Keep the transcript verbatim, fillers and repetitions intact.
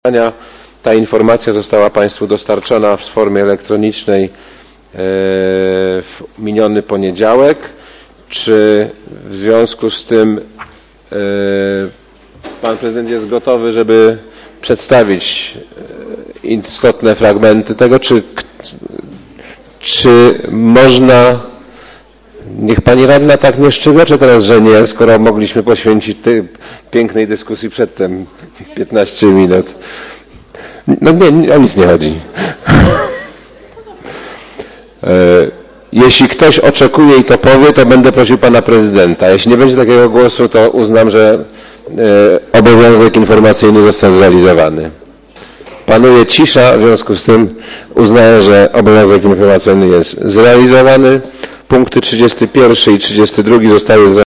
Ta informacja została Państwu dostarczona w formie elektronicznej w miniony poniedziałek. Czy w związku z tym Pan Prezydent jest gotowy, żeby przedstawić istotne fragmenty tego, czy, czy można... Niech Pani Radna tak nie szczygocze teraz, że nie, skoro mogliśmy poświęcić tej pięknej dyskusji przedtem piętnaście minut. No nie, nie, o nic nie chodzi. Jeśli ktoś oczekuje i to powie, to będę prosił Pana Prezydenta. Jeśli nie będzie takiego głosu, to uznam, że obowiązek informacyjny został zrealizowany. Panuje cisza, w związku z tym uznaję, że obowiązek informacyjny jest zrealizowany. Punkty trzydziesty pierwszy i trzydziesty drugi zostały